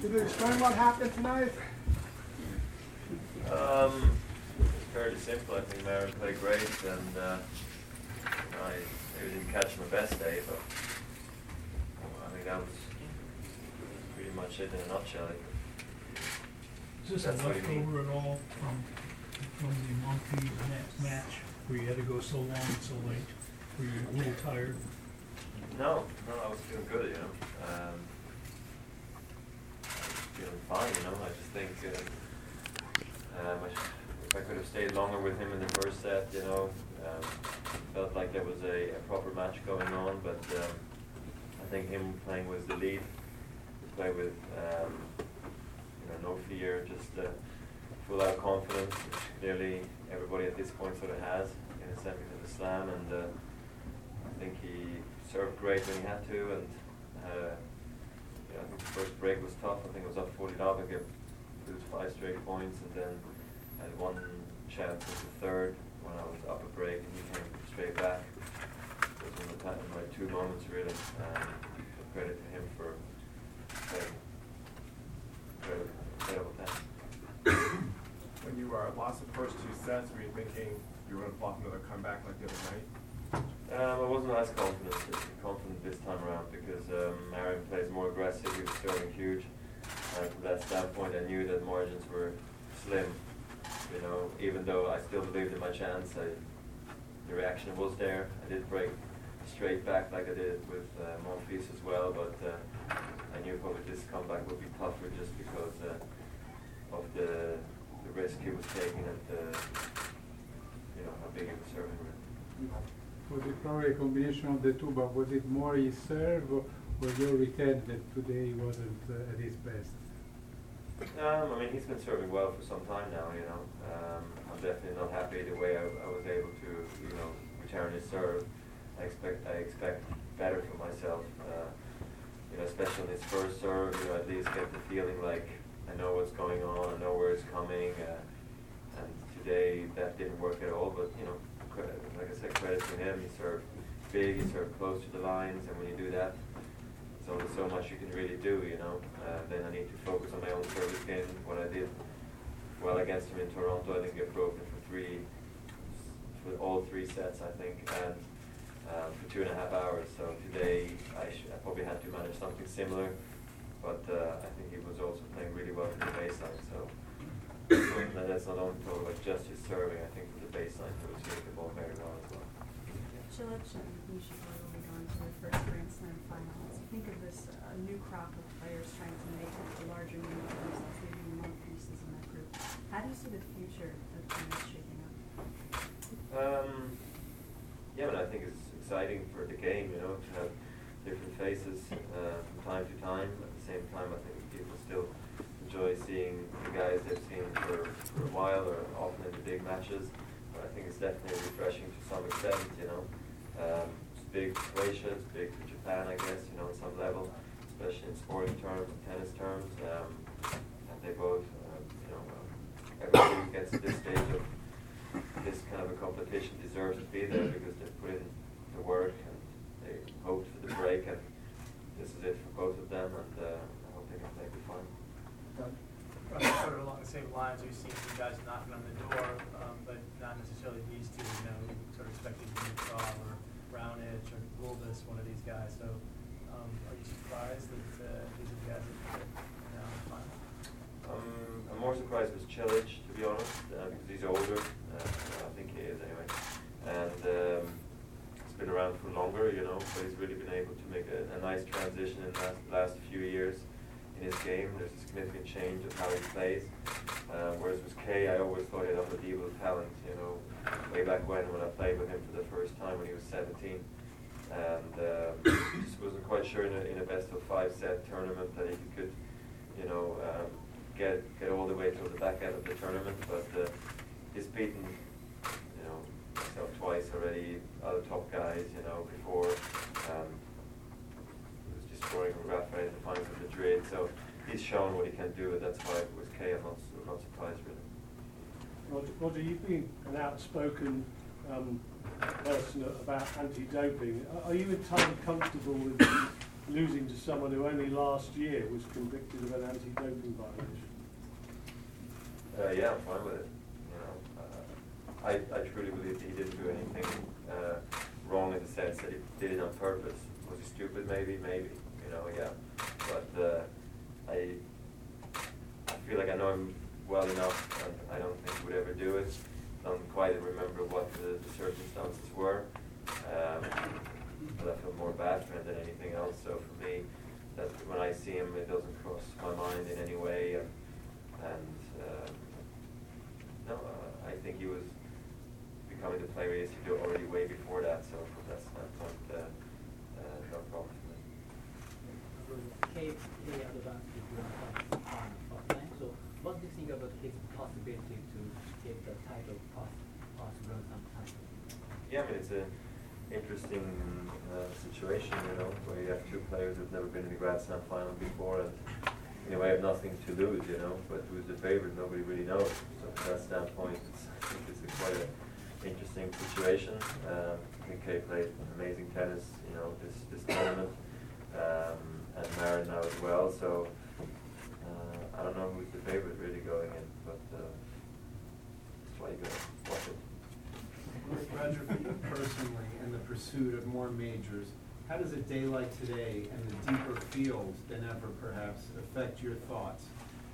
Could you explain what happened tonight? It's fairly simple. I think Marin played great, and I maybe didn't catch my best day, but I think that was pretty much it in a nutshell. Is this a leftover at all from the Monkey match where you had to go so long and so late? Were you a little tired? No, I was feeling good, you know. I was feeling fine, you know. I just think if I could have stayed longer with him in the first set, you know, felt like there was a proper match going on, but I think him playing was the lead. To play with, no fear, just full out confidence, which clearly everybody at this point sort of has in a semi-final slam, and I think he served great when he had to, and I think the first break was tough. I think it was up 40 love, I gave lose 5 straight points, and then I had one chance in the third when I was up a break, and he came straight back. It was one of my 2 moments really. Credit to him for playing incredible tennis. When you lost the first 2 sets, were you thinking you were going to block another comeback like the other night? I wasn't as confident this time around because Marin plays more aggressive. He was serving huge. From that standpoint, I knew that margins were slim. You know, even though I still believed in my chance, the reaction was there. I did break straight back like I did with Monfils as well, but I knew probably this comeback would be tougher just because of the risk he was taking and how big he was serving with. Was it probably a combination of the two, but was it more his serve or your return that today wasn't at his best? He's been serving well for some time now, you know. I'm definitely not happy the way I was able to, return his serve. I expect better for myself, especially on his first serve, at least get the feeling like I know what's going on, I know where it's coming, and today that didn't work at all, but, like I said, credit to him. He served big, he served close to the lines, and when you do that, there's only so much you can really do, Then I need to focus on my own service game. What I did well against him in Toronto, I didn't get broken for all 3 sets, I think, and for 2.5 hours. So today I probably had to manage something similar, but I think he was also playing really well from the baseline. So that's not only talking about just his serving. I think for the baseline he was hitting the ball very well as well. Cilic and Nishikori will be going to their first Grand Slam finals. Think of this new crop of players trying to make it the larger new players, including more pieces in that group. How do you see the future of tennis shaping up? I think it's exciting for the game, to have different faces from time to time. At the same time, I think people still enjoy seeing the guys they've seen for a while or often in the big matches. But I think it's definitely refreshing to some extent, It's big for Croatia, it's big for Japan, I guess, on some level, especially in sporting terms and tennis terms. And they both, everybody who gets to this stage of this kind of a competition deserves to be there because they've put in the work and they hoped for the break, and this is it for both of them, and I hope they can make it fun. Sort of along the same lines, we've seen some guys knocking on the door, but not necessarily these two. Sort of expecting Dimitrov or Raonic or Gulbis, one of these guys. So, are you surprised that these are the guys that are now in the final? I'm more surprised with Cilic, to be honest, because he's older. I think he is anyway, and he's been around for longer, so he's really been able to make a nice transition in the last few years. In his game, there's a significant change of how he plays. Whereas with Kei, I always thought he had unbelievable talent, way back when I played with him for the first time when he was 17. And just wasn't quite sure in a best of 5 set tournament that he could, get all the way to the back end of the tournament. But he's beaten, myself twice already, other top guys, before. Scoring with Rafael in the finals of Madrid, so he's shown what he can do, and that's why with Kei I'm not surprised really. Roger, you've been an outspoken person about anti-doping. Are you entirely comfortable with losing to someone who only last year was convicted of an anti-doping violation? Yeah, I'm fine with it. You know, I truly believe that he didn't do anything wrong in the sense that he did it on purpose. Was he stupid? Maybe. You know, yeah. But I feel like I know him well enough, and I don't think he would ever do it. Don't quite remember what the circumstances were. But I feel more bad for him than anything else. So for me, that when I see him, it doesn't cross my mind in any way. No, I think he was becoming the player he is already way before that. So from that standpoint, no problem for me. Cape play advanced to offline. So what do you think about his possibility to get the title possible sometime? Yeah, I mean, it's an interesting situation, you know, where you have two players who've never been in the Grand Slam final before, and in a way have nothing to lose, you know, but who's the favorite, nobody really knows. So from that standpoint, I think it's quite an interesting situation. I think Kay played amazing tennis, you know, this tournament, and Marin now as well, so I don't know who's the favorite really going in, but that's why you gotta watch it. Roger, for you personally, in the pursuit of more majors, how does a day like today and the deeper field than ever perhaps affect your thoughts?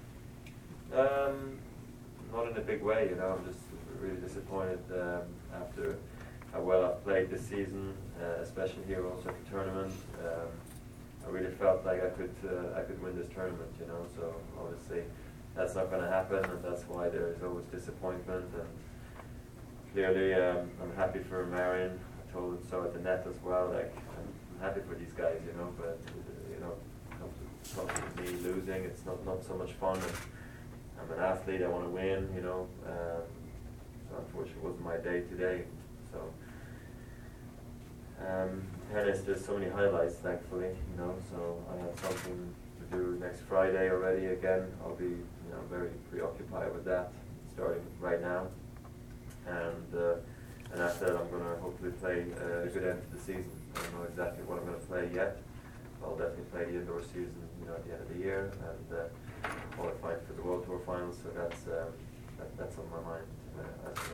Not in a big way, you know. I'm just really disappointed after how well I've played this season, especially here also at the tournament. I really felt like I could win this tournament, you know. So obviously that's not going to happen, and that's why there is always disappointment. And clearly, I'm happy for Marion. I told him so at the net as well. Like, I'm happy for these guys, you know. But you know, comes to me losing, it's not so much fun. And I'm an athlete. I want to win, you know. So unfortunately, it wasn't my day today. So tennis, there's so many highlights, thankfully, you know. So I have something to do next Friday already. Again, I'll be, you know, very preoccupied with that, starting right now. And after that, I'm going to hopefully play a good end to the season. I don't know exactly what I'm going to play yet. I'll definitely play the indoor season, you know, at the end of the year, and qualify for the World Tour finals. So that's on my mind as of